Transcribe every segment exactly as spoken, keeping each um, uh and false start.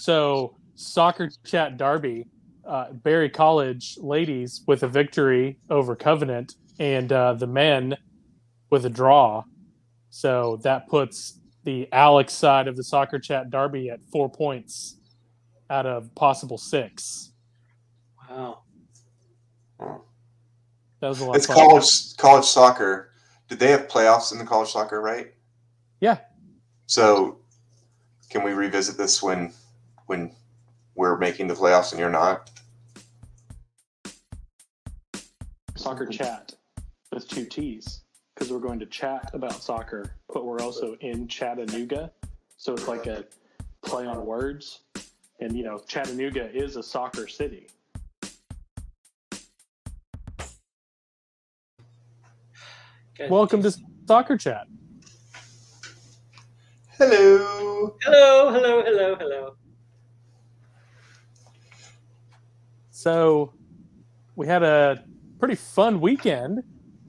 So soccer chat derby, uh, Berry College ladies with a victory over Covenant, and uh, the men with a draw. So that puts the Alex side of the soccer chat derby at four points out of possible six. Wow. That was a lot It's of fun. college college soccer. Did they have playoffs in the college soccer, right? Yeah. So can we revisit this when when we're making the playoffs and you're not? Soccer chat with two T's because we're going to chat about soccer, but we're also in Chattanooga. So it's like a play on words. And, you know, Chattanooga is a soccer city. Welcome to Soccer Chat. Hello. Hello, hello, hello, hello. So we had a pretty fun weekend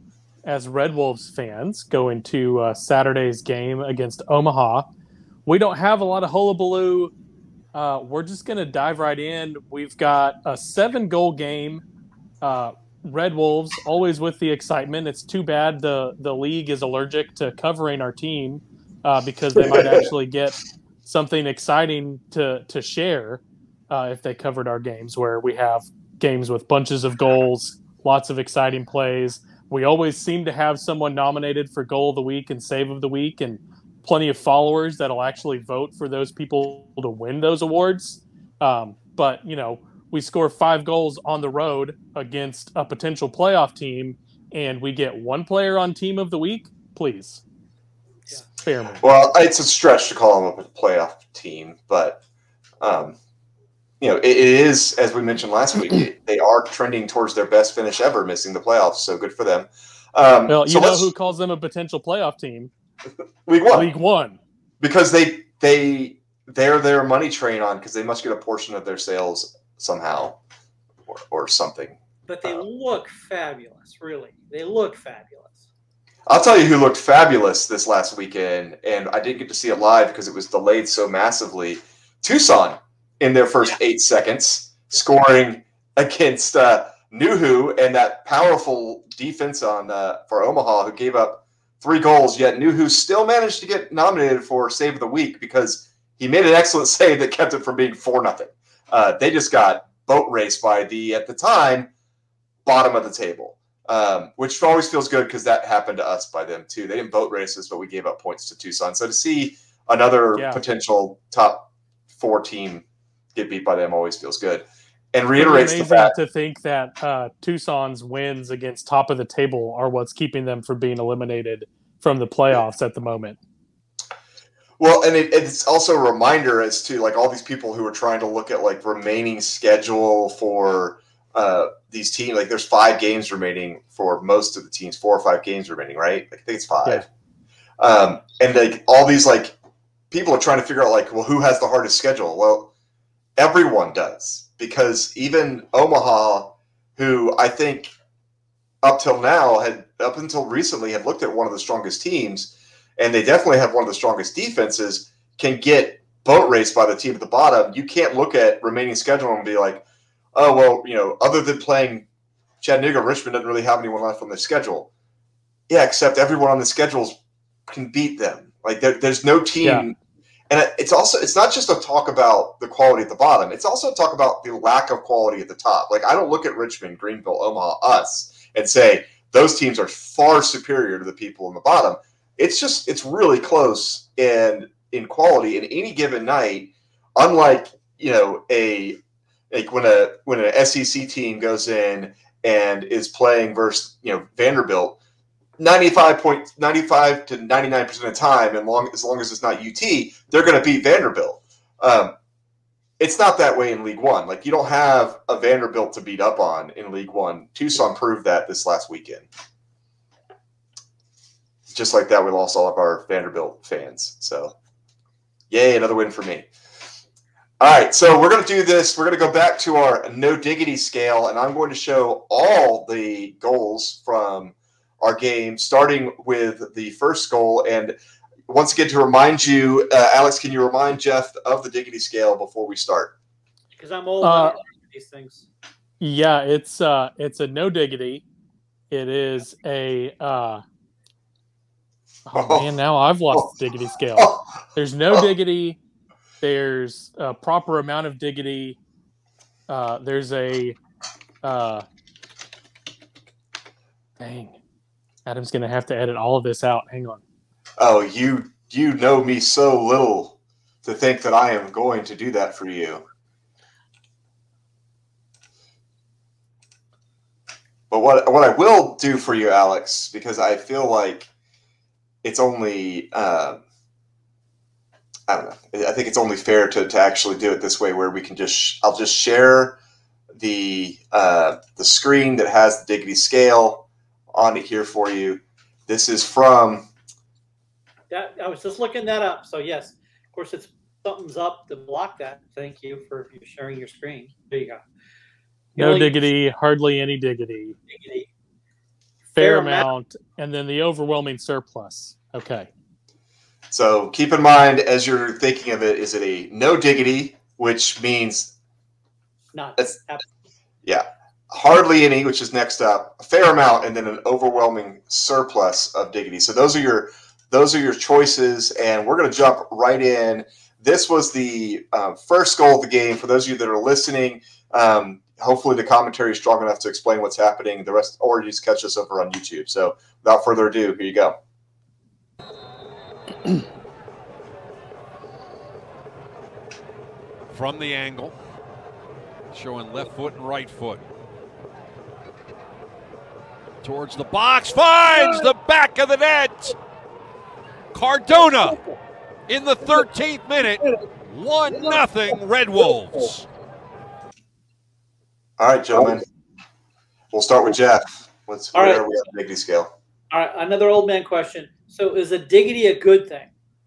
as Red Wolves fans going to uh, Saturday's game against Omaha. We don't have a lot of hullabaloo. Uh, we're just going to dive right in. We've got a seven-goal game. Uh, Red Wolves, always with the excitement. It's too bad the, the league is allergic to covering our team uh, because they might actually get something exciting to, to share uh, if they covered our games, where we have games with bunches of goals, lots of exciting plays. We always seem to have someone nominated for Goal of the Week and Save of the Week, and plenty of followers that'll actually vote for those people to win those awards. Um, but, you know, we score five goals on the road against a potential playoff team, and we get one player on Team of the Week. Please. Yeah. Spare me. Well, it's a stretch to call them a playoff team, but, um, you know, it, it is, as we mentioned last week, it, they are trending towards their best finish ever, missing the playoffs, so good for them. Um, Well, you so know who calls them a potential playoff team? League One. League One. Because they, they, they're their money train on because they must get a portion of their sales somehow or, or something. But they Uh, look fabulous, really. They look fabulous. I'll tell you who looked fabulous this last weekend, and I didn't get to see it live because it was delayed so massively. Tucson in their first Yeah. eight seconds, scoring against uh, Nuhu and that powerful defense on uh, for Omaha, who gave up three goals. Yet Nuhu still managed to get nominated for Save of the Week because he made an excellent save that kept it from being four nothing. Uh, they just got boat raced by the, at the time, bottom of the table, um, which always feels good because that happened to us by them too. They didn't boat race us, but we gave up points to Tucson. So to see another Yeah. potential top four team get beat by them always feels good. And Pretty reiterates the amazing fact to think that uh, Tucson's wins against top of the table are what's keeping them from being eliminated from the playoffs at the moment. Well, and it, it's also a reminder as to like all these people who are trying to look at like remaining schedule for uh, these teams. Like there's five games remaining for most of the teams, four or five games remaining, right? Like, I think it's five. Yeah. Um, and like all these like people are trying to figure out like, well, who has the hardest schedule? Well, everyone does, because even Omaha, who I think up till now had up until recently had looked at one of the strongest teams, and they definitely have one of the strongest defenses, can get boat raced by the team at the bottom. You can't look at remaining schedule and be like, oh, well, you know, other than playing Chattanooga, Richmond doesn't really have anyone left on their schedule. Yeah, except everyone on the schedules can beat them. Like there, there's no team. Yeah. And it's also, it's not just a talk about the quality at the bottom. It's also a talk about the lack of quality at the top. Like I don't look at Richmond, Greenville, Omaha, us, and say those teams are far superior to the people in the bottom. It's just, it's really close in, in quality. And any given night, unlike, you know, a, like when a, when an S E C team goes in and is playing versus, you know, Vanderbilt, ninety-five point ninety-five to ninety-nine percent of the time, and long as long as it's not U T, they're going to beat Vanderbilt. Um, it's not that way in League One. Like you don't have a Vanderbilt to beat up on in League One. Tucson proved that this last weekend. Just like that, we lost all of our Vanderbilt fans. So, yay, another win for me. All right, so we're going to do this. We're going to go back to our no diggity scale, and I'm going to show all the goals from our game, starting with the first goal. And once again, to remind you, uh, Alex, can you remind Jeff of the Diggity scale before we start? Because I'm old. Uh, I don't know these things. Yeah, it's uh, it's a no diggity. It is a. Uh, oh, Oh. man, now I've lost Oh. the diggity scale. Oh, There's no Oh. diggity. There's a proper amount of diggity. Uh, there's a. Uh, dang, Adam's gonna have to edit all of this out. Hang on. oh, you you know me so little to think that I am going to do that for you. But what what I will do for you, Alex, because I feel like it's only uh, I don't know. I think it's only fair to, to actually do it this way, where we can just sh- I'll just share the uh, the screen that has the Diggity scale on it here for you. This is from. That, I was just looking that up. So yes, of course, it's something's up to block that. Thank you for sharing your screen. There you go. You No only- diggity, hardly any diggity. Diggity. Fair Fair amount, and then the overwhelming surplus. Okay. So keep in mind, as you're thinking of it, is it a no diggity, which means Not That's- absolutely. yeah, hardly any, which is next up, a fair amount, and then an overwhelming surplus of diggity. So those are your those are your choices, and we're going to jump right in. This was the uh, first goal of the game. For those of you that are listening, um, hopefully the commentary is strong enough to explain what's happening. The rest, or you just catch us over on YouTube. So without further ado, here you go. From the angle, showing left foot and right foot. Towards the box, finds the back of the net. Cardona in the thirteenth minute, one nothing Red Wolves. All right, gentlemen. We'll start with Jeff. What's All where right. are we on the diggity scale? All right, another old man question. So is a diggity a good thing?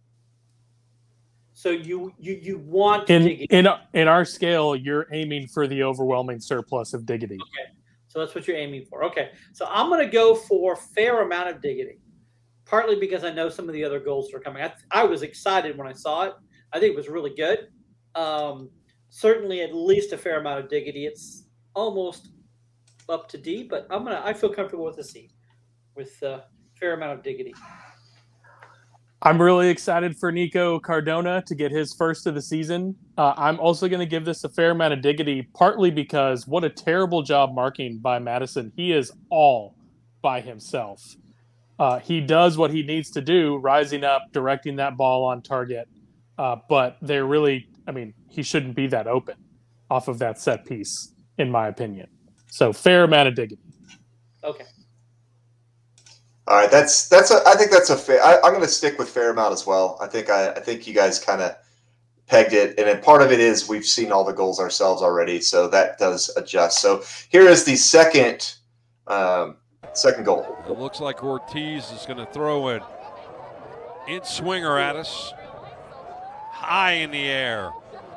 So you you you want In diggity? in in our scale, you're aiming for the overwhelming surplus of diggity. So that's what you're aiming for. Okay. So I'm going to go for fair amount of diggity, partly because I know some of the other goals that are coming. I, I was excited when I saw it. I think it was really good. Um, certainly, at least a fair amount of diggity. It's almost up to D, but I'm gonna. I feel comfortable with a C, with a fair amount of diggity. I'm really excited for Nico Cardona to get his first of the season. Uh, I'm also going to give this a fair amount of diggity, partly because what a terrible job marking by Madison. He is all by himself. Uh, he does what he needs to do, rising up, directing that ball on target. Uh, but they're really, I mean, he shouldn't be that open off of that set piece, in my opinion. So fair amount of diggity. Okay. All right, that's that's a. I think that's a fair. I, I'm going to stick with fair amount as well. I think I, I think you guys kind of pegged it, and then part of it is we've seen all the goals ourselves already, so that does adjust. So here is the second um, second goal. It looks like Ortiz is going to throw it in swinger at us, high in the air.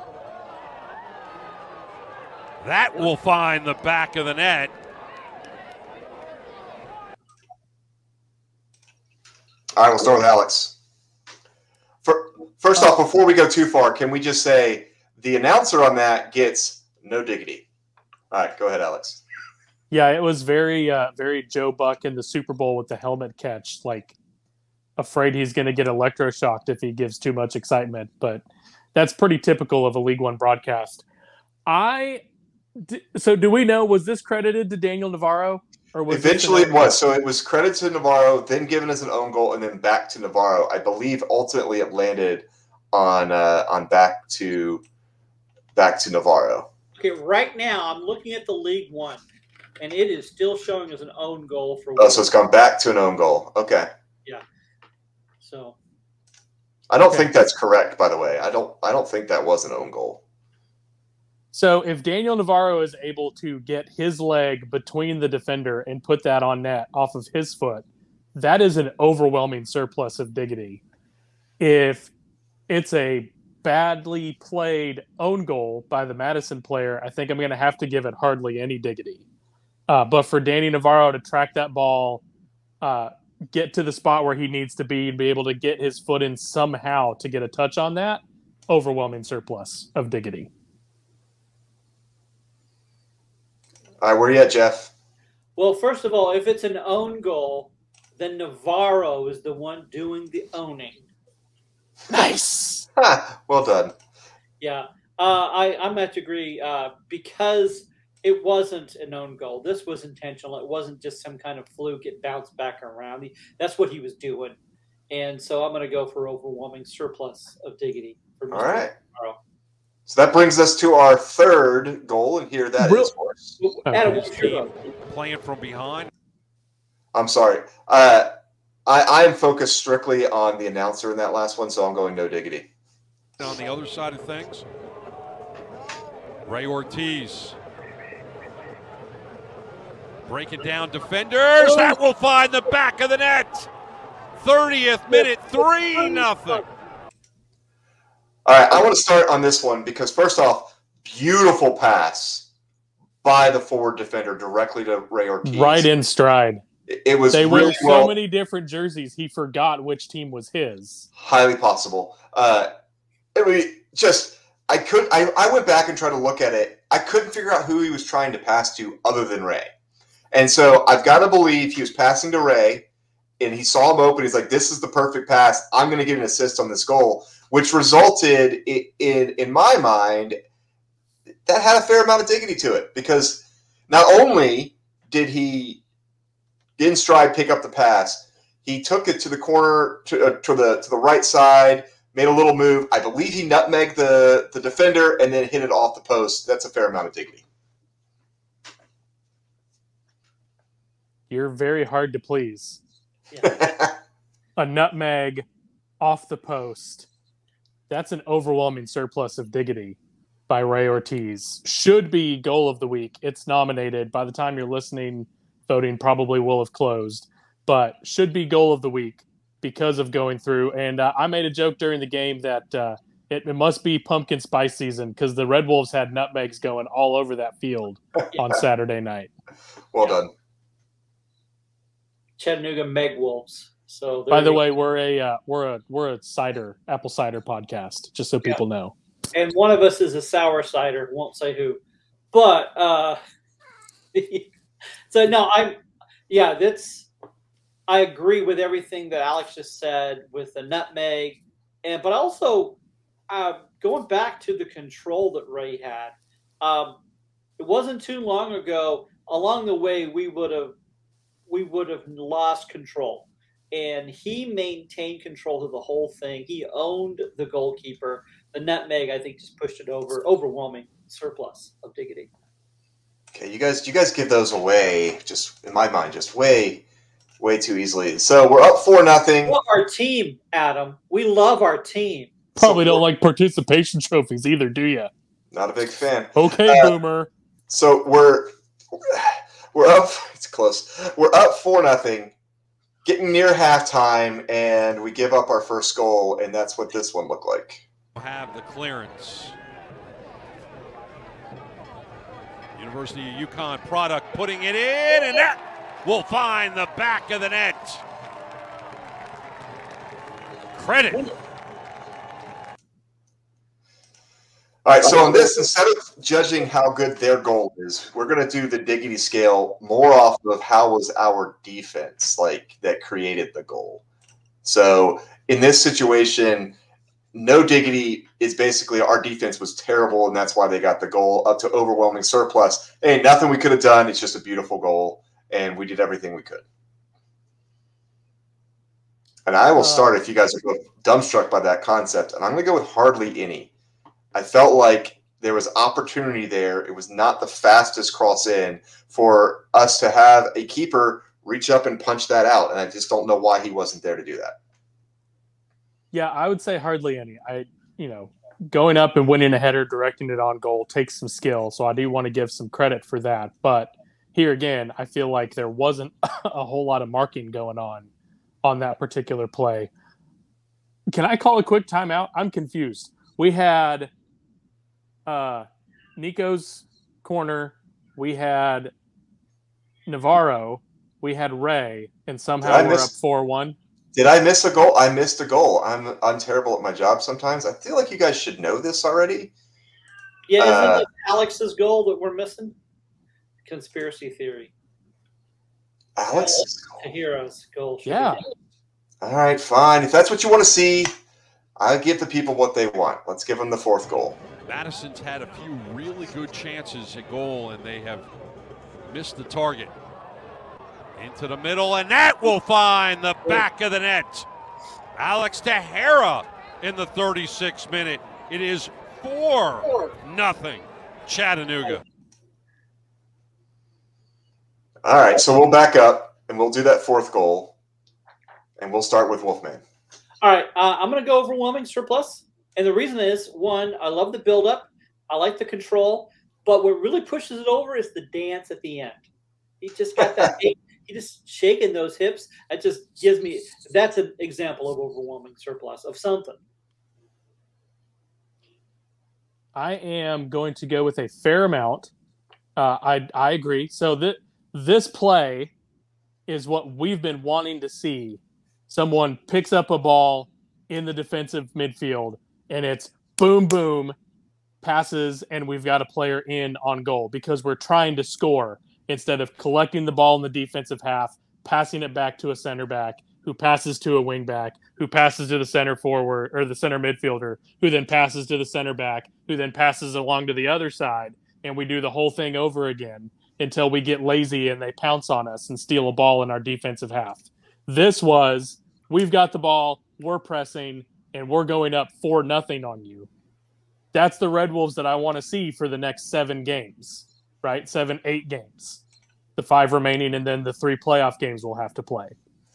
That will find the back of the net. All right, we'll start with Alex. For, first off, before we go too far, can we just say the announcer on that gets no diggity? All right, go ahead, Alex. Yeah, it was very, uh, very Joe Buck in the Super Bowl with the helmet catch, like afraid he's going to get electroshocked if he gives too much excitement. But that's pretty typical of a League One broadcast. I d- so do we know, was this credited to Daniel Navarro? Or was this Eventually an- it was. So it was credit to Navarro, then given as an own goal, and then back to Navarro. I believe ultimately it landed on uh, on back to back to Navarro. Okay. Right now, I'm looking at the League One, and it is still showing as an own goal for. Oh, so it's gone back to an own goal. Okay. So I don't Okay. think that's correct, by the way. I don't I don't think that was an own goal. So if Daniel Navarro is able to get his leg between the defender and put that on net off of his foot, that is an overwhelming surplus of diggity. If it's a badly played own goal by the Madison player, I think I'm going to have to give it hardly any diggity. Uh, but for Danny Navarro to track that ball uh, get to the spot where he needs to be and be able to get his foot in somehow to get a touch on that, overwhelming surplus of Diggity. All right, where you at, Jeff? Well, first of all, if it's an own goal, then Navarro is the one doing the owning. Nice. Ha, well done. Yeah, uh, I I'm have to agree uh, because it wasn't an own goal. This was intentional. It wasn't just some kind of fluke. It bounced back around. He, that's what he was doing, and so I'm going to go for overwhelming surplus of Diggity. For All right. Navarro. So that brings us to our third goal, and here that Real- is for us. Adam, Okay. what's your vote? Playing from behind. I'm sorry. Uh, I, I am focused strictly on the announcer in that last one, so I'm going no diggity. On the other side of things, Ray Ortiz breaking down defenders. That will find the back of the net. thirtieth minute, three nothing. All right, I want to start on this one because, first off, beautiful pass by the forward defender directly to Ray Ortiz. Right in stride. It, it was They really wear so well, many different jerseys, he forgot which team was his. highly possible. Uh, it was just I could I, I went back and tried to look at it. I couldn't figure out who he was trying to pass to other than Ray, and so I've got to believe he was passing to Ray, and he saw him open. He's like, "This is the perfect pass. I'm going to get an assist on this goal," which resulted in, in in my mind that had a fair amount of dignity to it because not only did he in stride pick up the pass, he took it to the corner to, uh, to the to the right side, made a little move. I believe he nutmegged the the defender and then hit it off the post. That's a fair amount of dignity. You're very hard to please. Yeah. A nutmeg off the post. That's an overwhelming surplus of diggity by Ray Ortiz. Should be goal of the week. It's nominated. By the time you're listening, voting probably will have closed, but should be goal of the week because of going through. And uh, I made a joke during the game that uh, it, it must be pumpkin spice season because the Red Wolves had nutmegs going all over that field on Saturday night. Well done. Chattanooga Meg Wolves. So there By the you- way, we're a uh, we're a we're a cider apple cider podcast, just so people know. and one of us is a sour cider. Won't say who, but uh, so no, I'm yeah. That's I agree with everything that Alex just said with the nutmeg, and but also uh, going back to the control that Ray had. Um, it wasn't too long ago. Along the way, we would have we would have lost control. And he maintained control of the whole thing. He owned the goalkeeper. The nutmeg, I think, just pushed it over. Overwhelming surplus of dignity. Okay, you guys, you guys give those away. Just in my mind, just way, way too easily. So we're up four nothing. We love our team, Adam. We love our team. Probably don't like participation trophies either, do you? Not a big fan. Okay, Uh, Boomer. So we're we're up. It's close. We're up four nothing. Getting near halftime, and we give up our first goal, and that's what this one looked like. Have the clearance. University of UConn product putting it in, and that will find the back of the net. Credit. All right, so on this, instead of judging how good their goal is, we're going to do the dignity scale more off of how was our defense like that created the goal. So in this situation, no diggity is basically our defense was terrible, and that's why they got the goal up to overwhelming surplus. Ain't nothing we could have done. It's just a beautiful goal, and we did everything we could. And I will start if you guys are both dumbstruck by that concept, and I'm going to go with hardly any. I felt like there was opportunity there. It was not the fastest cross in for us to have a keeper reach up and punch that out, and I just don't know why he wasn't there to do that. Yeah, I would say hardly any. I, you know, going up and winning a header, directing it on goal takes some skill, so I do want to give some credit for that. But here again, I feel like there wasn't a whole lot of marking going on on that particular play. Can I call a quick timeout? I'm confused. We had uh, Nico's corner. We had Navarro. we had Ray, and somehow Did I we're miss- up four one. Did I miss a goal? I missed a goal. I'm I'm terrible at my job sometimes. I feel like you guys should know this already. Yeah, isn't Uh, it Alex's goal that we're missing? Conspiracy theory. Alex? Tahira's goal. should be Yeah. done. All right, fine. If that's what you want to see, I'll give the people what they want. Let's give them the fourth goal. Madison's had a few really good chances at goal, and they have missed the target. Into the middle, and that will find the back of the net. Alex Tahira in the thirty-sixth minute. It is four nothing Chattanooga. All right, so we'll back up, and we'll do that fourth goal, and we'll start with Wolfman. All right, uh, I'm going to go overwhelming surplus. And the reason is, one, I love the buildup. I like the control. But what really pushes it over is the dance at the end. He just got that – he just shaking those hips. That just gives me – that's an example of overwhelming surplus of something. I am going to go with a fair amount. Uh, I I agree. So th- this play is what we've been wanting to see. Someone picks up a ball in the defensive midfield, and it's boom, boom, passes, and we've got a player in on goal because we're trying to score instead of collecting the ball in the defensive half, passing it back to a center back, who passes to a wing back, who passes to the center forward or the center midfielder, who then passes to the center back, who then passes along to the other side. And we do the whole thing over again until we get lazy and they pounce on us and steal a ball in our defensive half. This was, we've got the ball, we're pressing, and we're going up four nothing on you. That's the Red Wolves that I want to see for the next seven games, right? Seven, eight games. The five remaining, and then the three playoff games we'll have to play.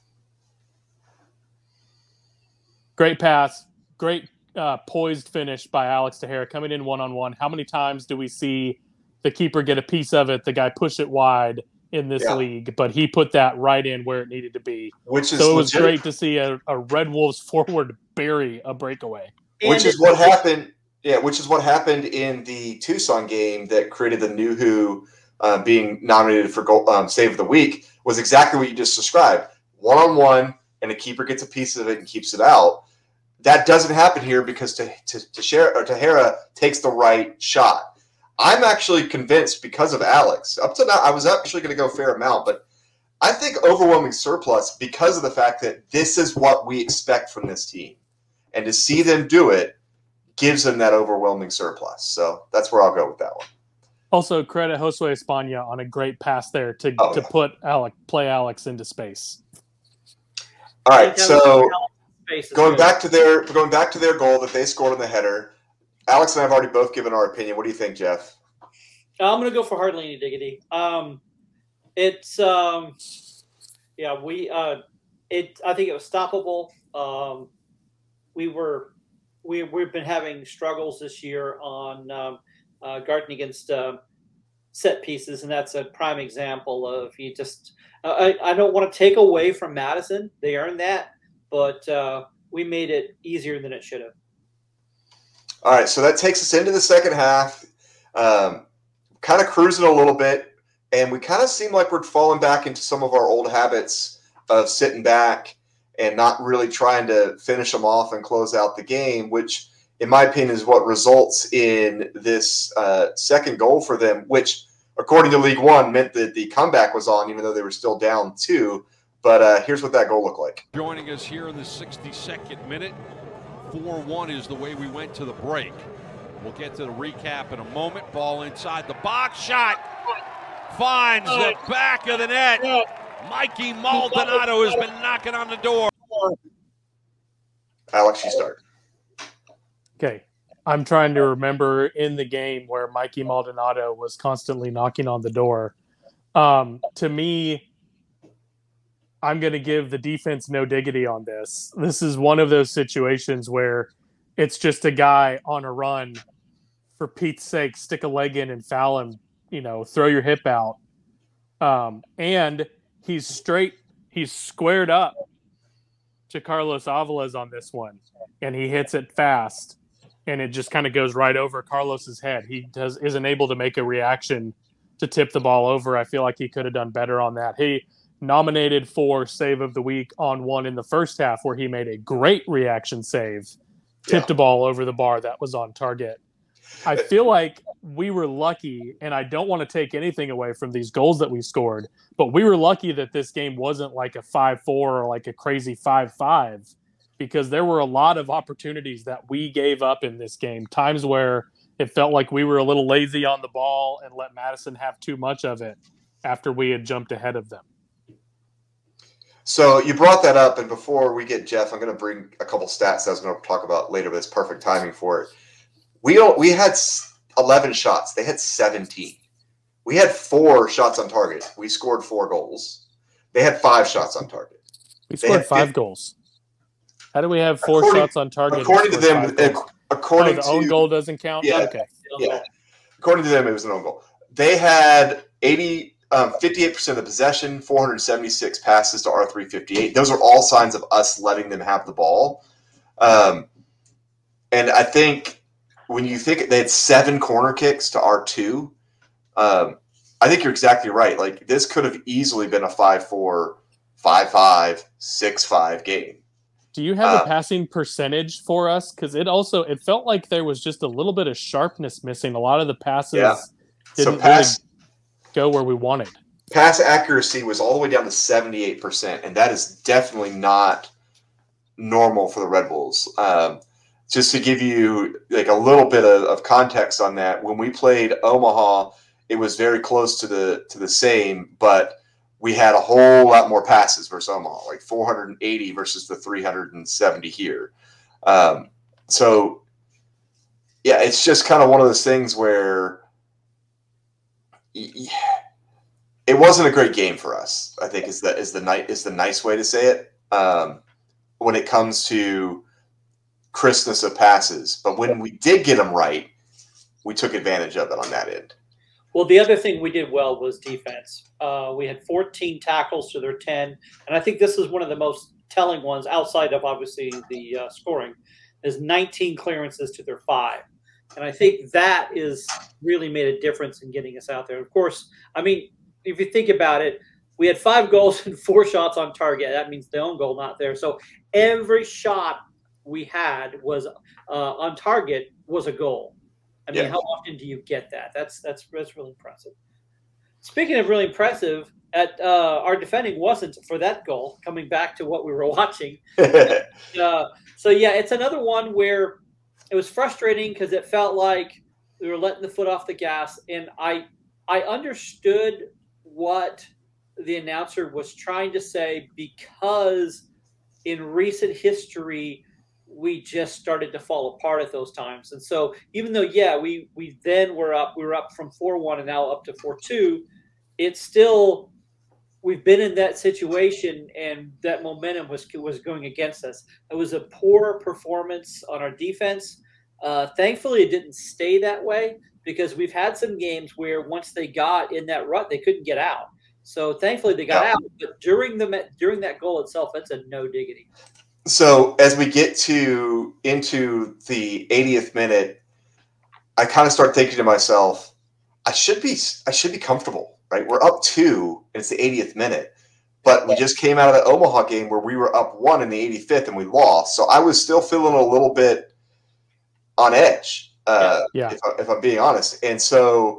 Great pass, great uh, poised finish by Alex Tahira coming in one-on-one. How many times do we see the keeper get a piece of it, the guy push it wide in this Yeah. league? But he put that right in where it needed to be. Which is So it was legit- great to see a, a Red Wolves forward bury a breakaway. Which And is it- what happened. Yeah, which is what happened in the Tucson game that created the new Who uh, being nominated for goal, um, Save of the Week was exactly what you just described. One on one, and a keeper gets a piece of it and keeps it out. That doesn't happen here because to, to, to share, or Tahira takes the right shot. I'm actually convinced because of Alex. Up to now, I was actually going to go fair amount, but I think overwhelming surplus because of the fact that this is what we expect from this team, and to see them do it gives them that overwhelming surplus. So that's where I'll go with that one. Also, credit Josue Espana on a great pass there to, Oh, to yeah. put Alec, play Alex into space. All right, so Space is going good. back to their going back to their goal that they scored on the header. Alex and I have already both given our opinion. What do you think, Jeff? I'm going to go for hardly any diggity. Um, it's um, yeah, we uh, it. I think it was stoppable. Um, we were we we've been having struggles this year on um, uh, guarding against uh, set pieces, and that's a prime example of you just. I I don't want to take away from Madison; they earned that, but uh, we made it easier than it should have. All right, so that takes us into the second half. Um, kind of cruising a little bit, and we kind of seem like we're falling back into some of our old habits of sitting back and not really trying to finish them off and close out the game, which, in my opinion, is what results in this uh, second goal for them, which, according to League One, meant that the comeback was on, even though they were still down two. But uh, here's what that goal looked like. Joining us here in the sixty-second minute. four one is the way we went to the break. We'll get to the recap in a moment. Ball inside the box. Shot finds the back of the net. Mikey Maldonado has been knocking on the door. Alex, you start. Okay. I'm trying to remember in the game where Mikey Maldonado was constantly knocking on the door. Um, to me, I'm going to give the defense no diggity on this. This is one of those situations where it's just a guy on a run. For Pete's sake, stick a leg in and foul him, you know, throw your hip out. Um, and he's straight, he's squared up to Carlos Avalos on this one, and he hits it fast, and it just kind of goes right over Carlos's head. He does isn't able to make a reaction to tip the ball over. I feel like he could have done better on that. He nominated for save of the week on one in the first half where he made a great reaction save, tipped Yeah. a ball over the bar that was on target. I feel like we were lucky, and I don't want to take anything away from these goals that we scored, but we were lucky that this game wasn't like a five four or like a crazy five five, because there were a lot of opportunities that we gave up in this game, times where it felt like we were a little lazy on the ball and let Madison have too much of it after we had jumped ahead of them. So you brought that up, and before we get Jeff, I'm going to bring a couple stats that I was going to talk about later, but it's perfect timing for it. We don't, we had eleven shots. They had seventeen. We had four shots on target. We scored four goals. They had five shots on target. We scored five fifty. goals. How do we have four according, shots on target? According to them, according oh, the to own goal doesn't count. Yeah, okay. Yeah. According to them, it was an own goal. They had eighty, um, fifty-eight percent of the possession, four hundred seventy-six passes to R three fifty-eight. Those are all signs of us letting them have the ball. Um, and I think when you think they had seven corner kicks to R two, um, I think you're exactly right. Like, this could have easily been a five four, five five, six five game. Do you have uh, a passing percentage for us? Because it also it felt like there was just a little bit of sharpness missing. A lot of the passes Yeah. didn't so pass, really go where we wanted. Pass accuracy was all the way down to seventy-eight percent, and that is definitely not normal for the Red Bulls. Um, just to give you like a little bit of, of context on that, when we played Omaha, it was very close to the to the same, but we had a whole lot more passes versus Omaha, like four hundred eighty versus the three hundred seventy here. Um, so, yeah, it's just kind of one of those things where it wasn't a great game for us, I think is the, is the, ni- is the nice way to say it, um, when it comes to crispness of passes. But when we did get them right, we took advantage of it on that end. Well, the other thing we did well was defense. Uh, we had fourteen tackles to their ten, and I think this is one of the most telling ones outside of obviously the uh, scoring. Is nineteen clearances to their five, and I think that is really made a difference in getting us out there. Of course, I mean, if you think about it, we had five goals and four shots on target. That means the own goal not there. So every shot we had was uh, on target was a goal. I mean, Yeah. how often do you get that? That's that's that's really impressive. Speaking of really impressive, at uh, our defending wasn't for that goal. Coming back to what we were watching, uh, so yeah, it's another one where it was frustrating because it felt like we were letting the foot off the gas, and I I understood what the announcer was trying to say because in recent history we just started to fall apart at those times. And so even though, yeah, we, we then were up, we were up from four one and now up to four two, it's still, we've been in that situation and that momentum was, was going against us. It was a poor performance on our defense. Uh, thankfully it didn't stay that way because we've had some games where once they got in that rut, they couldn't get out. So thankfully they got Yeah. out, but during the, during that goal itself, that's a no diggity. So as we get to into the eightieth minute, I kind of start thinking to myself, I should be I should be comfortable, right? We're up two, and it's the eightieth minute, but we just came out of the Omaha game where we were up one in the eighty-fifth and we lost. So I was still feeling a little bit on edge, uh, Yeah. if, I, if I'm being honest. And so,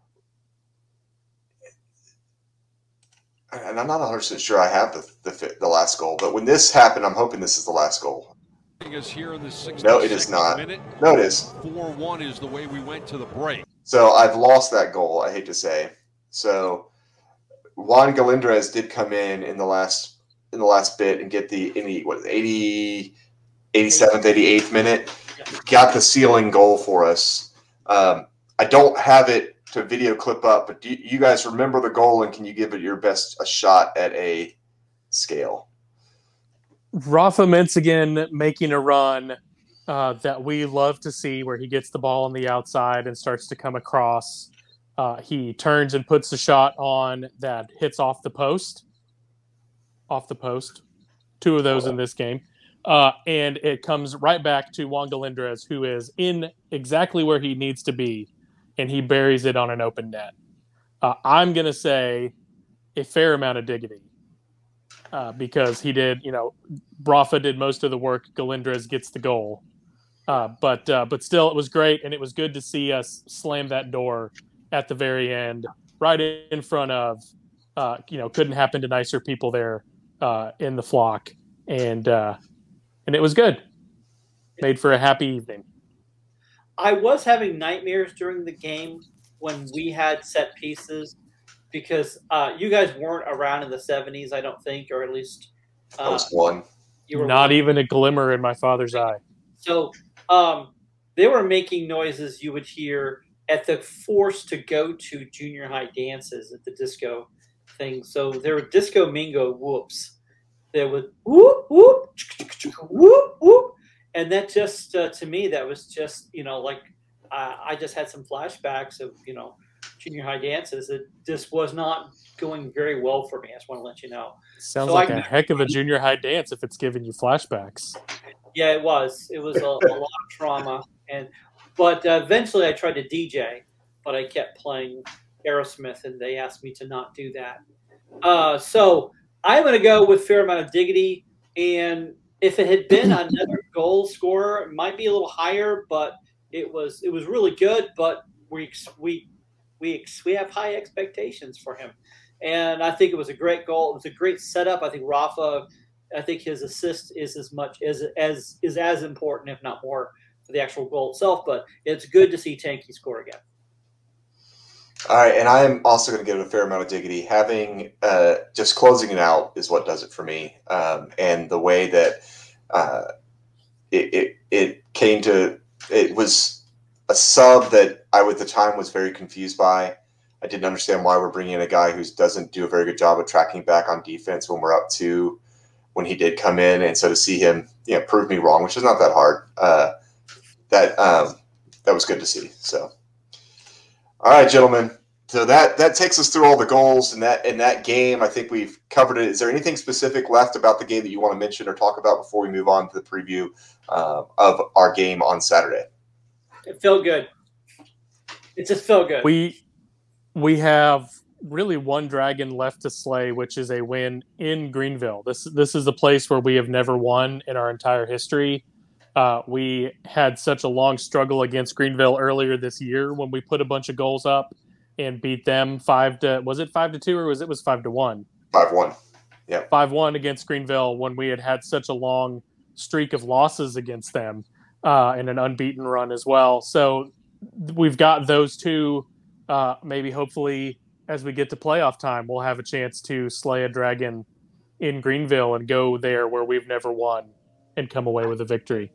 and I'm not one hundred percent sure I have the, the the last goal, but when this happened, I'm hoping this is the last goal. Is here in the No, it is not. minute. No, it is. four one is the way we went to the break. So I've lost that goal, I hate to say. So Juan Galindrez did come in in the last in the last bit and get the in the what eighty, eighty-seventh, eighty-eighth minute, got the sealing goal for us. Um, I don't have it to video clip up, but do you, you guys remember the goal and can you give it your best a shot at a scale? Rafa Menzigen making a run uh, that we love to see where he gets the ball on the outside and starts to come across. Uh, he turns and puts the shot on that hits off the post. Off the post. Two of those in this game. Uh, and it comes right back to Juan Galindrez, who is in exactly where he needs to be, and he buries it on an open net. Uh, I'm going to say a fair amount of diggity. uh, because he did, you know, Brafa did most of the work. Galindrez gets the goal. Uh, but uh, but still, it was great, and it was good to see us slam that door at the very end, right in front of, uh, you know, couldn't happen to nicer people there uh, in the flock, and uh, and it was good. Made for a happy evening. I was having nightmares during the game when we had set pieces because uh, you guys weren't around in the seventies, I don't think, or at least uh, I was one. You were Not one. even a glimmer in my father's eye. So um, they were making noises you would hear at the forced to go to junior high dances at the disco thing. So there were disco mingo whoops. There was whoop, whoop, whoop, whoop. And that just, uh, to me, that was just, you know, like uh, I just had some flashbacks of, you know, junior high dances. It just was not going very well for me. I just want to let you know. Sounds So like I- a heck of a junior high dance if it's giving you flashbacks. Yeah, it was. It was a, a lot of trauma, and but uh, eventually I tried to D J, but I kept playing Aerosmith, and they asked me to not do that. Uh, so I'm going to go with fair amount of diggity, and if it had been another goal scorer, it might be a little higher, but it was it was really good. But we we we we have high expectations for him, and I think it was a great goal. It was a great setup. I think Rafa. I think his assist is as much as as is as important, if not more, for the actual goal itself. But it's good to see Tanky score again. All right, and I'm also going to give it a fair amount of dignity. Having uh, just closing it out is what does it for me, um, and the way that uh, it, it it came to it was a sub that I at the time was very confused by. I didn't understand why we're bringing in a guy who doesn't do a very good job of tracking back on defense when we're up two. When he did come in, and so to see him, you know, prove me wrong, which is not that hard. Uh, that um, that was good to see. So, all right, gentlemen. So that that takes us through all the goals in that in that game. I think we've covered it. Is there anything specific left about the game that you want to mention or talk about before we move on to the preview uh, of our game on Saturday? It felt good. It just felt good. We we have really one dragon left to slay, which is a win in Greenville. This this is a place where we have never won in our entire history. Uh, we had such a long struggle against Greenville earlier this year when we put a bunch of goals up and beat them five to was it five to two or was it was five to one? Five one. Yeah. Five one against Greenville when we had had such a long streak of losses against them uh, and an unbeaten run as well. So we've got those two. Uh, maybe hopefully as we get to playoff time, we'll have a chance to slay a dragon in Greenville and go there where we've never won and come away with a victory.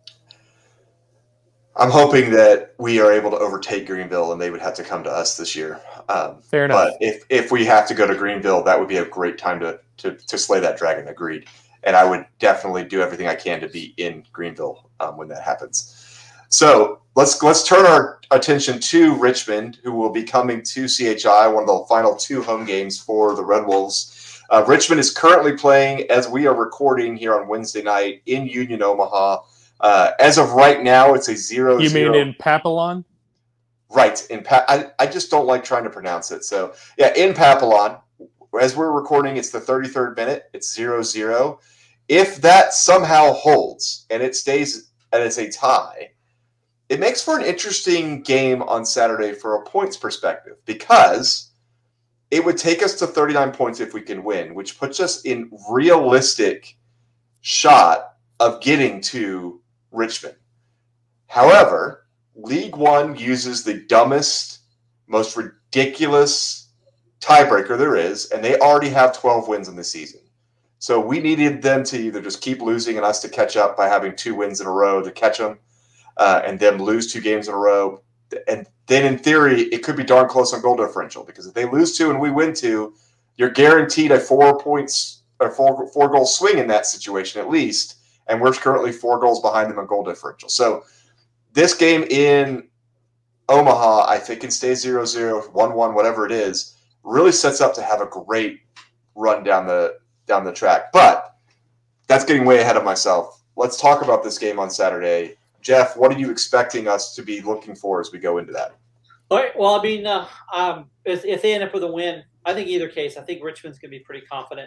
I'm hoping that we are able to overtake Greenville and they would have to come to us this year. Um, Fair enough. But if, if we have to go to Greenville, that would be a great time to, to, to slay that dragon. Agreed. And I would definitely do everything I can to be in Greenville um, when that happens. So let's let's turn our attention to Richmond, who will be coming to C H I, one of the final two home games for the Red Wolves. Uh, Richmond is currently playing, as we are recording here on Wednesday night, in Union, Omaha. Uh, as of right now, it's a zero. You zero. mean in Papillon? Right. In pa- I, I just don't like trying to pronounce it. So, yeah, in Papillon, as we're recording, it's the thirty-third minute. It's zero zero. If that somehow holds and it stays and it's a tie, it makes for an interesting game on Saturday for a points perspective because it would take us to thirty-nine points if we can win, which puts us in realistic shot of getting to Richmond. However, League One uses the dumbest, most ridiculous tiebreaker there is, and they already have twelve wins in the season. So we needed them to either just keep losing and us to catch up by having two wins in a row to catch them, uh, and them lose two games in a row. And then in theory, it could be darn close on goal differential because if they lose two and we win two, you're guaranteed a four points or four four goal swing in that situation at least. And we're currently four goals behind them on goal differential. So this game in Omaha, I think can stay zero zero, one one, whatever it is, really sets up to have a great run down the down the track. But that's getting way ahead of myself. Let's talk about this game on Saturday. Jeff, what are you expecting us to be looking for as we go into that? All right. Well, I mean, uh, um, if, if they end up with a win, I think either case, I think Richmond's going to be pretty confident.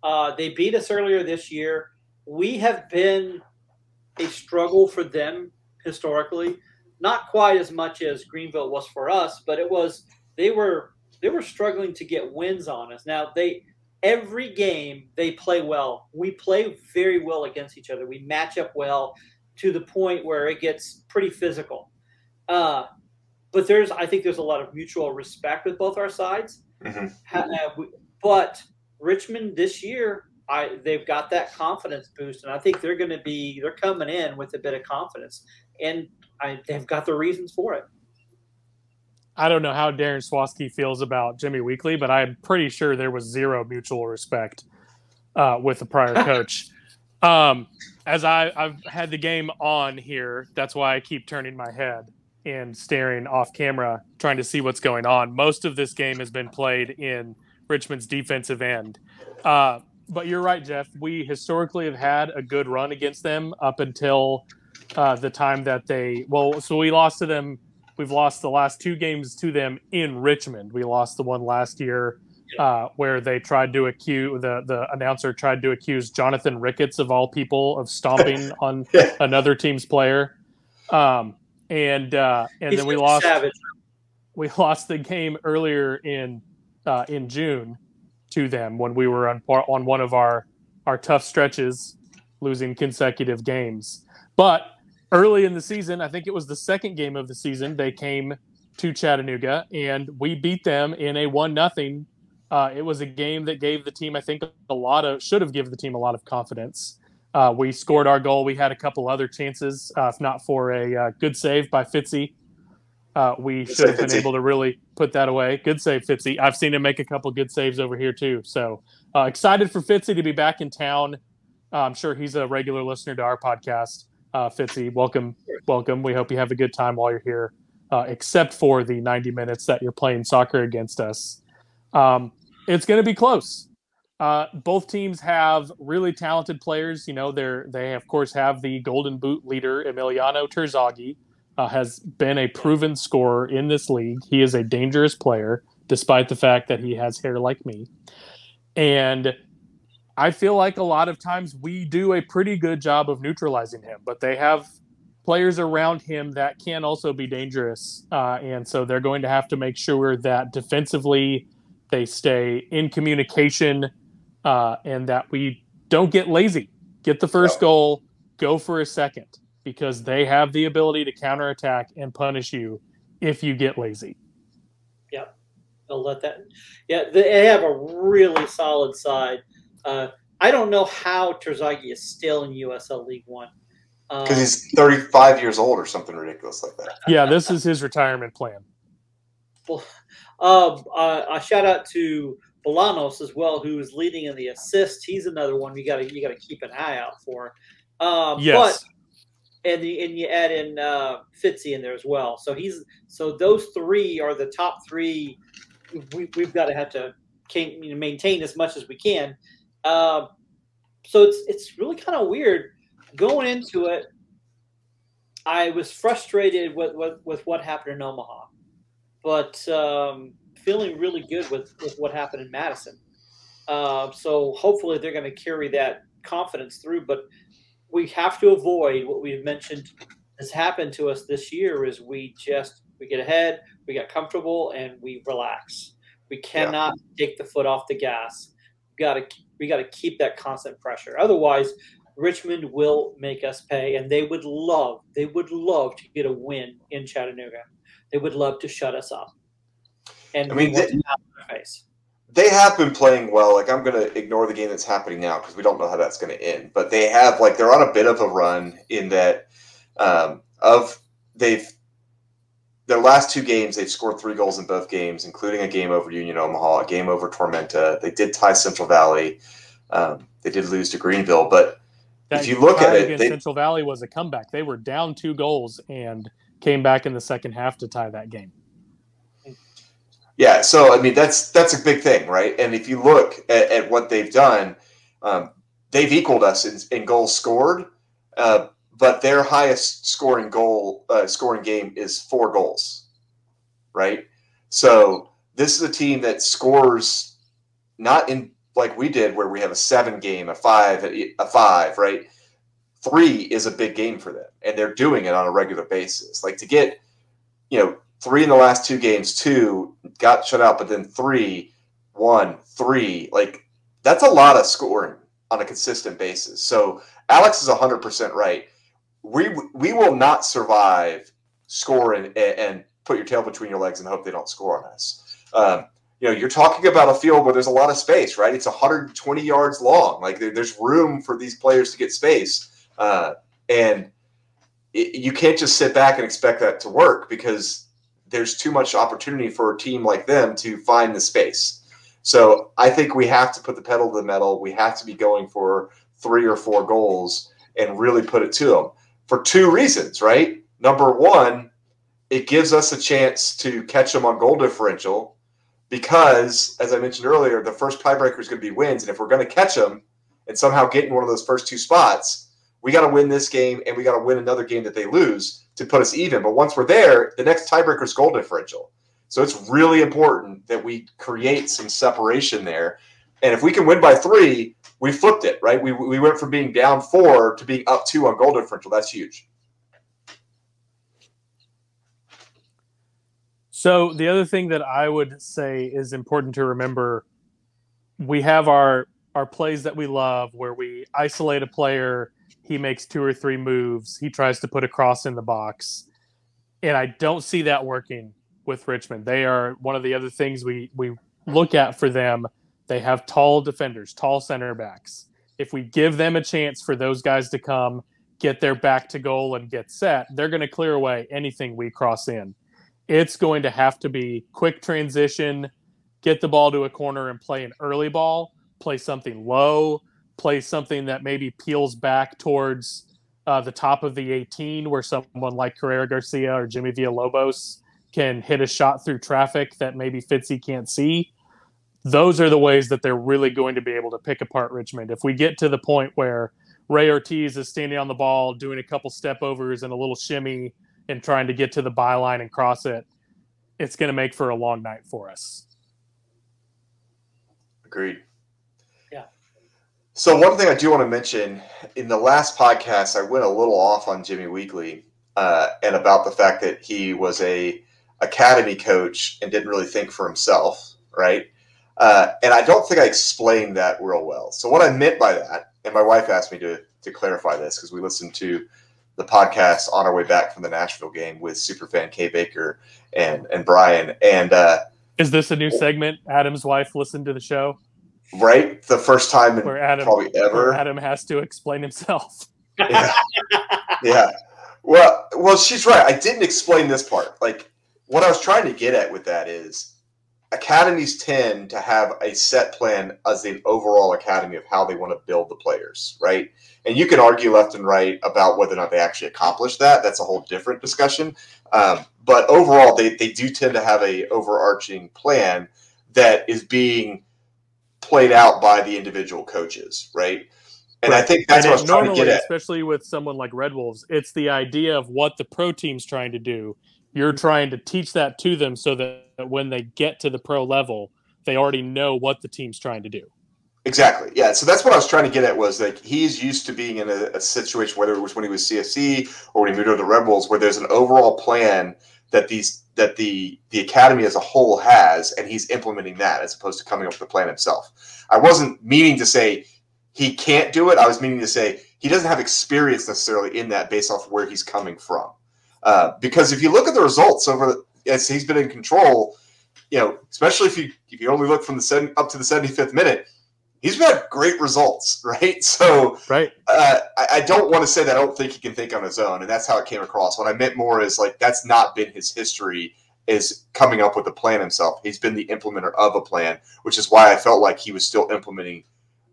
Uh, they beat us earlier this year. We have been a struggle for them historically, not quite as much as Greenville was for us, but it was they were they were struggling to get wins on us. Now they every game they play well. We play very well against each other. We match up well to the point where it gets pretty physical. Uh, but there's I think there's a lot of mutual respect with both our sides. Mm-hmm. But Richmond this year, I they've got that confidence boost, and I think they're going to be they're coming in with a bit of confidence, and I, they've got the reasons for it. I don't know how Darren Swosky feels about Jimmy Weekly, but I'm pretty sure there was zero mutual respect uh, with the prior coach. um, as I, I've had the game on here, that's why I keep turning my head and staring off camera, trying to see what's going on. Most of this game has been played in Richmond's defensive end. Uh, But you're right, Jeff. We historically have had a good run against them up until uh, the time that they – well, so we lost to them. We've lost the last two games to them in Richmond. We lost the one last year uh, where they tried to accuse – the the announcer tried to accuse Jonathan Ricketts, of all people, of stomping on another team's player. Um, and uh, and He's then we lost savage. we lost the game earlier in uh, in June to them when we were on on one of our our tough stretches, losing consecutive games. But early in the season, I think it was the second game of the season, they came to Chattanooga and we beat them in a one nothing. Uh, it was a game that gave the team, I think, a lot of should have given the team a lot of confidence. Uh, we scored our goal. We had a couple other chances, uh, if not for a uh, good save by Fitzy. Uh, we Good should have save, been Fitzy. able to really put that away. Good save, Fitzy. I've seen him make a couple good saves over here too. So uh, excited for Fitzy to be back in town. Uh, I'm sure he's a regular listener to our podcast. Uh, Fitzy, welcome, welcome. We hope you have a good time while you're here, uh, except for the ninety minutes that you're playing soccer against us. Um, it's going to be close. Uh, both teams have really talented players. You know, they're they of course have the Golden Boot leader Emiliano Terzaghi. Uh, has been a proven scorer in this league. He is a dangerous player, despite the fact that he has hair like me. And I feel like a lot of times we do a pretty good job of neutralizing him, but they have players around him that can also be dangerous. Uh, and so they're going to have to make sure that defensively they stay in communication uh, and that we don't get lazy. Get the first goal, go for a second, because they have the ability to counterattack and punish you if you get lazy. Yeah, they'll let that. Yeah, they have a really solid side. Uh, I don't know how Terzaghi is still in U S L League One. Because Um, he's thirty-five years old or something ridiculous like that. Yeah, this is his retirement plan. um, uh, a shout out to Bolanos as well, who is leading in the assists. He's another one you got to you got to keep an eye out for. Um, Yes. But and the, and you add in uh, Fitzy in there as well. So he's so those three are the top three. We, we've got to have to can, you know, maintain as much as we can. Uh, so it's it's really kind of weird going into it. I was frustrated with, with, with what happened in Omaha, but um, feeling really good with, with what happened in Madison. Uh, so hopefully they're going to carry that confidence through. But we have to avoid what we've mentioned has happened to us this year is we just we get ahead, we get comfortable, and we relax. We cannot yeah. take the foot off the gas. We got to we got to keep that constant pressure. Otherwise, Richmond will make us pay, and they would love they would love to get a win in Chattanooga. They would love to shut us up. And I mean, we want they, to have their face. They have been playing well. Like, I'm going to ignore the game that's happening now because we don't know how that's going to end. But they have, like, they're on a bit of a run in that um, of they've their last two games, they've scored three goals in both games, including a game over Union Omaha, a game over Tormenta. They did tie Central Valley. Um, they did lose to Greenville. But that if you look at it, against they, Central Valley was a comeback. They were down two goals and came back in the second half to tie that game. Yeah, so I mean that's that's a big thing, right? And if you look at, at what they've done, um, they've equaled us in, in goals scored, uh, but their highest scoring goal uh, scoring game is four goals, right? So this is a team that scores not in like we did where we have a seven game, a five, a five, right? Three is a big game for them, and they're doing it on a regular basis. Like to get, you know, three in the last two games, two got shut out, but then three, one, three, like that's a lot of scoring on a consistent basis. So Alex is one hundred percent right. We we will not survive scoring and, and put your tail between your legs and hope they don't score on us. Um, you know, you're talking about a field where there's a lot of space, right? It's one hundred twenty yards long. Like there, there's room for these players to get space. Uh, and it, you can't just sit back and expect that to work because there's too much opportunity for a team like them to find the space. So I think we have to put the pedal to the metal. We have to be going for three or four goals and really put it to them for two reasons, right? Number one, it gives us a chance to catch them on goal differential because, as I mentioned earlier, the first tiebreaker is going to be wins. And if we're going to catch them and somehow get in one of those first two spots, we got to win this game and we got to win another game that they lose to put us even. But once we're there, the next tiebreaker is goal differential. So it's really important that we create some separation there. And if we can win by three, we flipped it, right? We we went from being down four to being up two on goal differential. That's huge. So the other thing that I would say is important to remember, we have our our plays that we love where we isolate a player, he makes two or three moves, he tries to put a cross in the box. And I don't see that working with Richmond. They are one of the other things we, we look at for them. They have tall defenders, tall center backs. If we give them a chance for those guys to come, get their back to goal and get set, they're going to clear away anything we cross in. It's going to have to be quick transition, get the ball to a corner and play an early ball, play something low, play something that maybe peels back towards uh, the top of the eighteen where someone like Carrera Garcia or Jimmy Villalobos can hit a shot through traffic that maybe Fitzy can't see. Those are the ways that they're really going to be able to pick apart Richmond. If we get to the point where Ray Ortiz is standing on the ball, doing a couple step overs and a little shimmy and trying to get to the byline and cross it, it's going to make for a long night for us. Agreed. Yeah. So one thing I do want to mention, in the last podcast, I went a little off on Jimmy Weekley uh, and about the fact that he was a academy coach and didn't really think for himself, right? Uh, and I don't think I explained that real well. So what I meant by that, and my wife asked me to to clarify this because we listened to the podcast on our way back from the Nashville game with superfan Kay Baker and and Brian. And uh, is this a new segment? Adam's wife listened to the show, right? The first time in where Adam, probably ever. Where Adam has to explain himself. Yeah. yeah. Well, well, she's right. I didn't explain this part. Like what I was trying to get at with that is academies tend to have a set plan as the overall academy of how they want to build the players, right? And you can argue left and right about whether or not they actually accomplish that. That's a whole different discussion. Um, but overall, they, they do tend to have a overarching plan that is being played out by the individual coaches, right? And right. I think that's and what I was trying normally, to get at. Especially with someone like Red Wolves, it's the idea of what the pro team's trying to do. You're trying to teach that to them so that when they get to the pro level, they already know what the team's trying to do. Exactly. Yeah. So that's what I was trying to get at was like he's used to being in a, a situation, whether it was when he was C F C or when he moved over to Red Bulls, where there's an overall plan that these that the the academy as a whole has, and he's implementing that as opposed to coming up with the plan himself. I wasn't meaning to say he can't do it. I was meaning to say he doesn't have experience necessarily in that based off where he's coming from. Uh, because if you look at the results over as he's been in control, you know, especially if you if you only look from the seven, up to the seventy-fifth minute, he's had great results, right? So, right. Uh, I, I don't want to say that I don't think he can think on his own, and that's how it came across. What I meant more is like that's not been his history, is coming up with a plan himself. He's been the implementer of a plan, which is why I felt like he was still implementing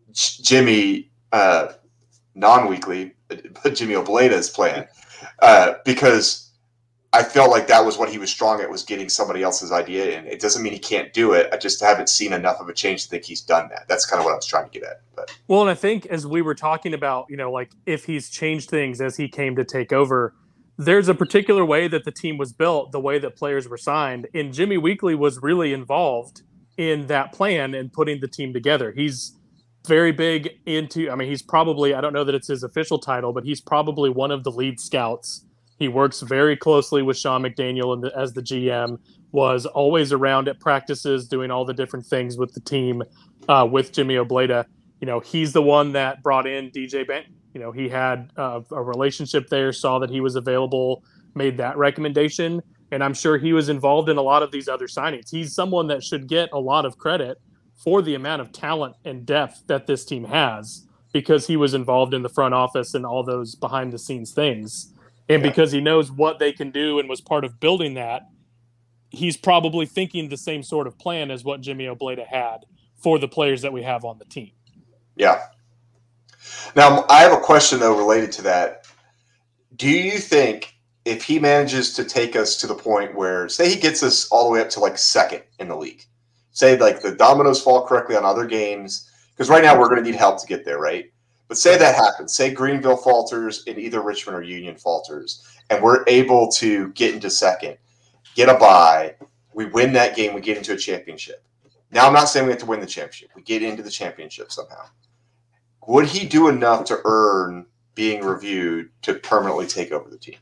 Jimmy uh, non-weekly, but Jimmy Obleda's plan, uh, because I felt like that was what he was strong at, was getting somebody else's idea in. It doesn't mean he can't do it. I just haven't seen enough of a change to think he's done that. That's kind of what I was trying to get at. But. Well, and I think as we were talking about, you know, like if he's changed things as he came to take over, there's a particular way that the team was built, the way that players were signed. And Jimmy Weekley was really involved in that plan and putting the team together. He's very big into, I mean, he's probably, I don't know that it's his official title, but he's probably one of the lead scouts. He works very closely with Sean McDaniel and the, as the G M, was always around at practices, doing all the different things with the team, uh, with Jimmy Obleda. You know, he's the one that brought in D J Benton. You know, he had uh, a relationship there, saw that he was available, made that recommendation. And I'm sure he was involved in a lot of these other signings. He's someone that should get a lot of credit for the amount of talent and depth that this team has, because he was involved in the front office and all those behind the scenes things. And because he knows what they can do and was part of building that, he's probably thinking the same sort of plan as what Jimmy Obleda had for the players that we have on the team. Yeah. Now, I have a question, though, related to that. Do you think if he manages to take us to the point where, say he gets us all the way up to like second in the league, say like the dominoes fall correctly on other games, because right now we're going to need help to get there, right? But say that happens. Say Greenville falters and either Richmond or Union falters, and we're able to get into second, get a bye, we win that game, we get into a championship. Now, I'm not saying we have to win the championship. We get into the championship somehow. Would he do enough to earn being reviewed to permanently take over the team?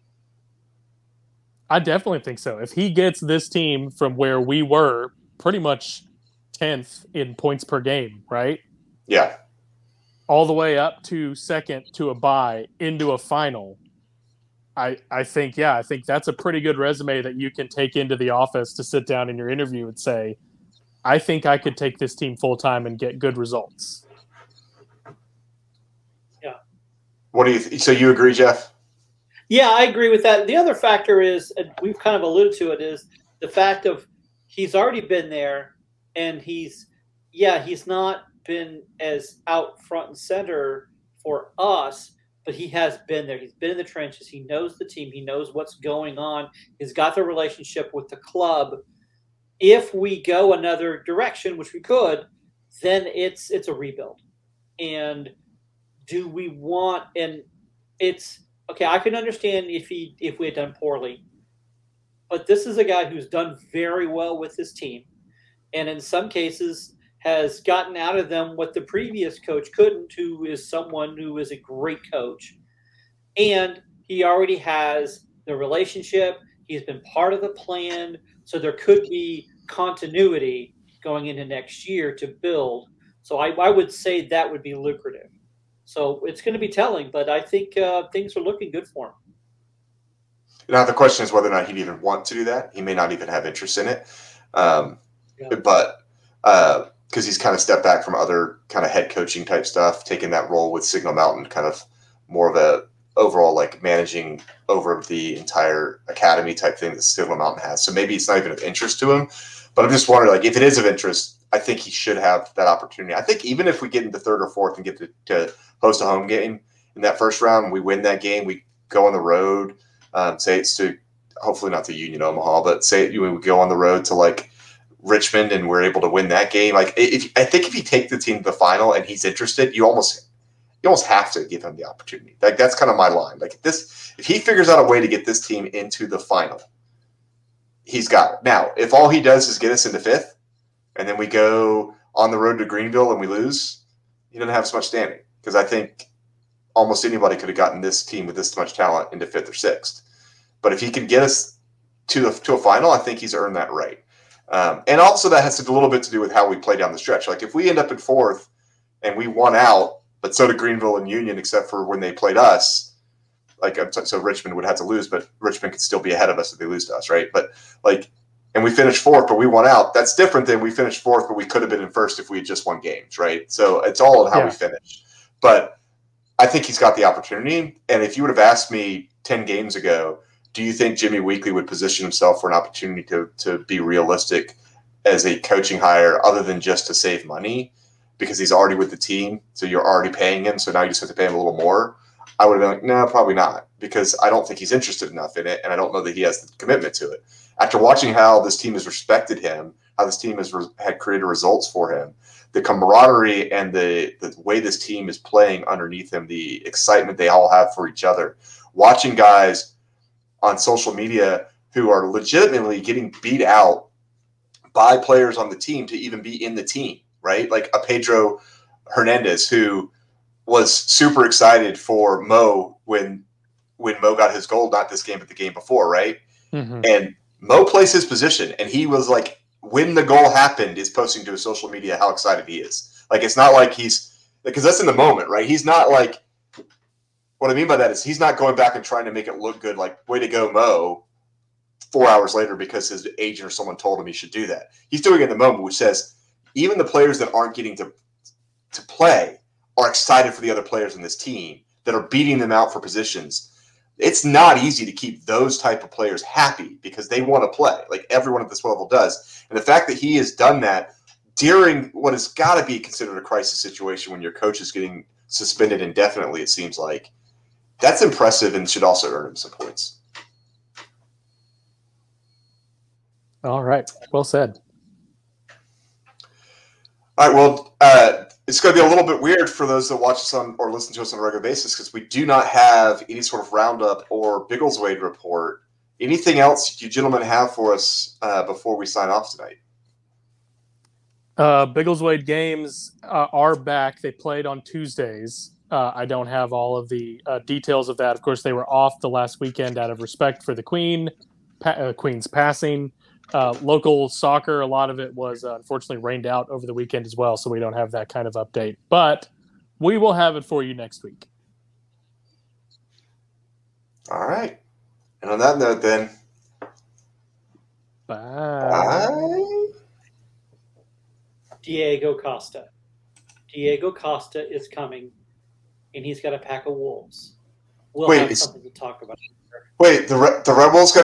I definitely think so. If he gets this team from where we were, pretty much tenth in points per game, right? Yeah. All the way up to second to a bye into a final. I I think, yeah, I think that's a pretty good resume that you can take into the office to sit down in your interview and say, I think I could take this team full time and get good results. Yeah. What do you th- so you agree, Jeff? Yeah, I agree with that. The other factor is, and we've kind of alluded to it, is the fact of he's already been there, and he's, yeah, he's not been as out front and center for us, but he has been there. He's been in the trenches. He knows the team. He knows what's going on. He's got the relationship with the club. If we go another direction, which we could, then it's it's a rebuild. And do we want, and it's, okay, I can understand if he if we had done poorly, but this is a guy who's done very well with his team, and in some cases has gotten out of them what the previous coach couldn't, who is someone who is a great coach. And he already has the relationship. He's been part of the plan. So there could be continuity going into next year to build. So I, I would say that would be lucrative. So it's going to be telling, but I think uh, things are looking good for him. Now, the question is whether or not he'd even want to do that. He may not even have interest in it. Um, Yeah. But uh, because he's kind of stepped back from other kind of head coaching type stuff, taking that role with Signal Mountain, kind of more of a overall like managing over the entire academy type thing that Signal Mountain has. So maybe it's not even of interest to him. But I'm just wondering, like, if it is of interest, I think he should have that opportunity. I think even if we get into third or fourth and get to, to host a home game in that first round, we win that game, we go on the road, um, say it's to hopefully not to Union Omaha, but say you know, we go on the road to like Richmond and we're able to win that game. Like, if I think if you take the team to the final and he's interested, you almost you almost have to give him the opportunity. Like, that's kind of my line. Like, if this, if he figures out a way to get this team into the final, he's got it. Now, if all he does is get us into fifth, and then we go on the road to Greenville and we lose, he doesn't have as much standing. Because I think almost anybody could have gotten this team with this much talent into fifth or sixth. But if he can get us to the, to a final, I think he's earned that right. Um, and also that has a little bit to do with how we play down the stretch. Like, if we end up in fourth and we won out, but so did Greenville and Union, except for when they played us, like, so Richmond would have to lose, but Richmond could still be ahead of us if they lose to us, right? But like, and we finished fourth, but we won out. That's different than we finished fourth, but we could have been in first if we had just won games, right? So it's all in how Yeah. we finish. But I think he's got the opportunity. And if you would have asked me ten games ago, do you think Jimmy Weekley would position himself for an opportunity to to be realistic as a coaching hire other than just to save money because he's already with the team, so you're already paying him, so now you just have to pay him a little more? I would have been like, no, probably not, because I don't think he's interested enough in it, and I don't know that he has the commitment to it. After watching how this team has respected him, how this team has re- had created results for him, the camaraderie and the, the way this team is playing underneath him, the excitement they all have for each other, watching guys on social media who are legitimately getting beat out by players on the team to even be in the team, right? Like a Pedro Hernandez who was super excited for Mo when when Mo got his goal, not this game, but the game before, right? Mm-hmm. And Mo plays his position, and he was like, when the goal happened, is posting to his social media how excited he is. Like, it's not like he's – because that's in the moment, right? He's not like – what I mean by that is he's not going back and trying to make it look good, like, way to go, Mo, four hours later because his agent or someone told him he should do that. He's doing it in the moment, which says even the players that aren't getting to to play are excited for the other players in this team that are beating them out for positions. It's not easy to keep those type of players happy because they want to play, like everyone at this level does. And the fact that he has done that during what has got to be considered a crisis situation when your coach is getting suspended indefinitely, it seems like, that's impressive and should also earn him some points. All right. Well said. All right. Well, uh, it's going to be a little bit weird for those that watch us on or listen to us on a regular basis because we do not have any sort of roundup or Biggleswade report. Anything else you gentlemen have for us uh, before we sign off tonight? Uh, Biggleswade games uh, are back. They played on Tuesdays. Uh, I don't have all of the uh, details of that. Of course, they were off the last weekend out of respect for the Queen, pa- uh, Queen's passing. Uh, local soccer, a lot of it was uh, unfortunately rained out over the weekend as well, so we don't have that kind of update. But we will have it for you next week. All right. And on that note, then, Bye. bye. Diego Costa. Diego Costa is coming, and he's got a pack of wolves. We'll Wait, have it's- something to talk about. Wait, the Re- the Red Bulls got